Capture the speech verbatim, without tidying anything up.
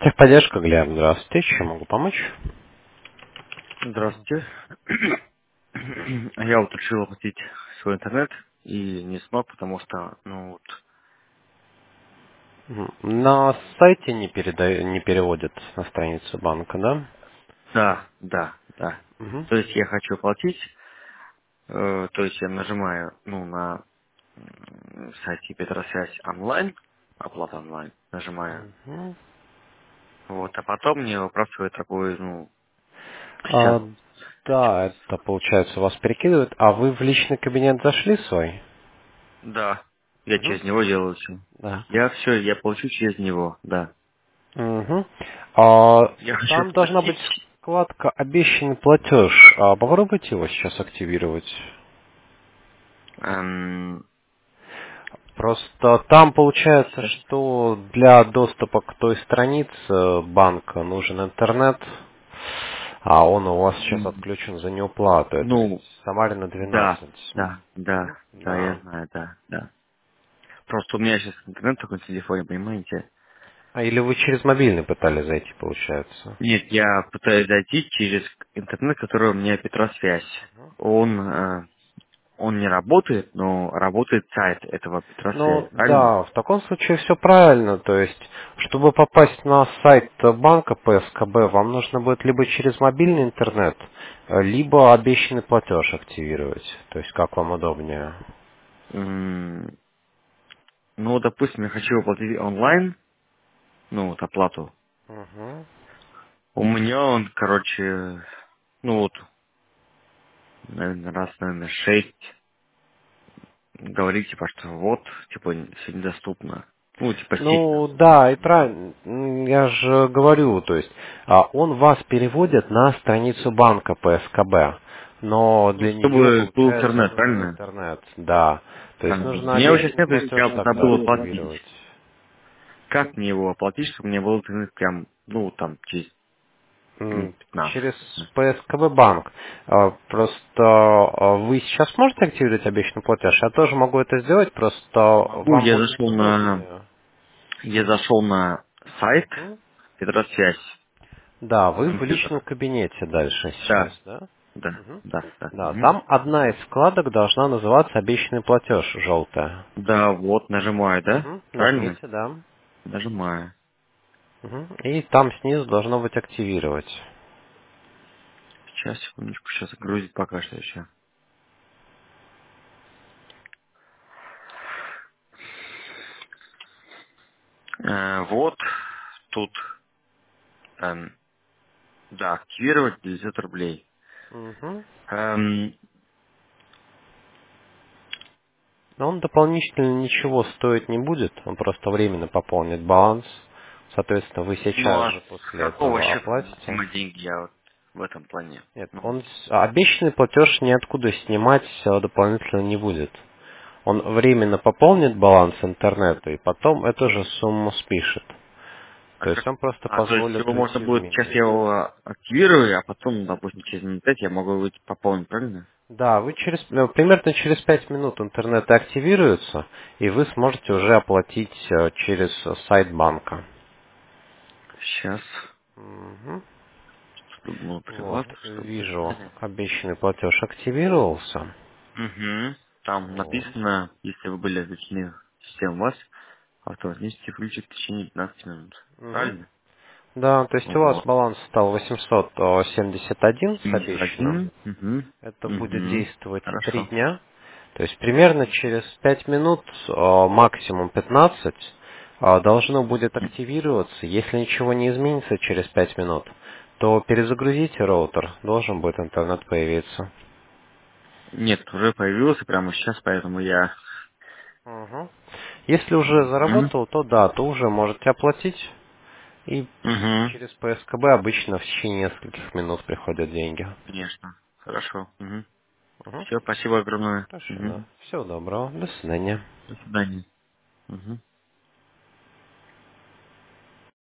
Техподдержка, Глеб, здравствуйте. Чем могу помочь? Здравствуйте. Я вот решил оплатить свой интернет и не смог, потому что, ну вот, Мгм. На сайте не, переда- не переводят на страницу банка, да? да, да, да. Мгм. То есть я хочу оплатить, э, то есть я нажимаю, ну, на м, сайте Петросвязь онлайн, оплата онлайн, нажимаю, Мгм. вот, а потом мне выбрасывает такой, ну, сейчас, А, да, это получается вас перекидывают. А вы в личный кабинет зашли свой? да, я Мгм. через него делаю все. Да. Я все, я получу через него, да. Мгм. А, Я хочу там должна быть оплатить. вкладка «Обещанный платеж». А, попробуйте его сейчас активировать. эм, Просто там получается, Сейчас. что для доступа к той странице банка нужен интернет, а он у вас сейчас М, отключен за неуплату. Это ведь Ну, Самарина да, двенадцать. да, Мгм. да, да, я Да. знаю, да, да. Просто у меня сейчас интернет такой на телефоне, понимаете? А или вы через мобильный пытались зайти, получается? Нет, я пытаюсь зайти через интернет, который у меня Петросвязь. Он, э, он не работает, но работает сайт этого Ну, Петросвязь, правильно? да, в таком случае все правильно. То есть, чтобы попасть на сайт банка П С К Б, вам нужно будет либо через мобильный интернет, э, либо обещанный платеж активировать. То есть, как вам удобнее. М, Ну, допустим, я хочу оплатить онлайн, ну, вот оплату. Мгм. У меня он, короче, ну вот, наверное, раз, наверное, шесть говорит, типа, что вот, типа, все недоступно. Ну, типа, сеть Ну недоступна. да, и правильно, м, я же говорю, то есть а, он вас переводит на страницу банка П С К Б, но Ну, для нее, чтобы был получается, интернет, нужен правильно? интернет, да. То есть Правильно. нужно У меня его сейчас обещанный нет, я платеж прям тогда забыл оплатить. активировать. Как мне его оплатить, чтобы у меня был интернет прям, ну, там, через минут М, пятнадцать. Через П С К Б банк. А, Просто а, вы сейчас можете активировать обещанный платеж? Я тоже могу это сделать, просто Могу, вам я будет зашел на, удобнее. я зашел на сайт Мгм. Петросвязь. Да, вы в личном Компьютер. кабинете дальше сейчас, Да, да? да, Мгм. да, да. Да, Мгм. там одна из вкладок должна называться «Обещанный платеж» желтая. Да, вот, нажимаю, да? Мгм. Правильно? Нажмите, да. Нажимаю. Мгм. И там снизу должно быть «Активировать». Сейчас, секундочку, сейчас грузит пока что еще. Э, вот, тут, эм, да, активировать девятьсот рублей. Мгм. Эм, Но он дополнительно ничего стоить не будет, он просто временно пополнит баланс. Соответственно, вы ну, сейчас а же с после какого этого счета оплатите. снимать деньги я вот в этом плане? Нет, Ну, он с- обещанный платеж ниоткуда снимать э, дополнительно не будет. Он временно пополнит баланс интернета и потом эту же сумму спишет. а То есть как? он просто А, то есть позволит его можно уйти в будет, сейчас минус. я его активирую, а потом, допустим, через минут пять я могу выйти пополнить, правильно? Да, вы через э, примерно через пять минут интернет активируется, и вы сможете уже оплатить э, через э, сайт банка. Сейчас. Мгм. Чтобы был Вот, приват, чтобы вижу, записали. обещанный платеж активировался. Угу. Там Вот. написано, если вы были отвлечены систем вас, автоматически включит в течение пятнадцати минут. Мгм. Правильно? Да, то есть у вас Вот. баланс стал восемьсот семьдесят один с семьдесят обещанным. один. Угу. Это будет Угу. действовать три Хорошо. дня. То есть примерно через пять минут, э, максимум пятнадцать, э, должно будет активироваться. Если ничего не изменится через пять минут, то перезагрузите роутер, должен будет интернет появиться. Нет, уже появился прямо сейчас, поэтому я... Мгм. Если уже Угу. заработал, то да, то уже можете оплатить. И Угу. через П С К Б обычно в течение нескольких минут приходят деньги. Конечно. Хорошо. Угу. Мгм. Все, спасибо огромное. Хорошо, Угу. да. Всего доброго. До свидания. До свидания. Угу.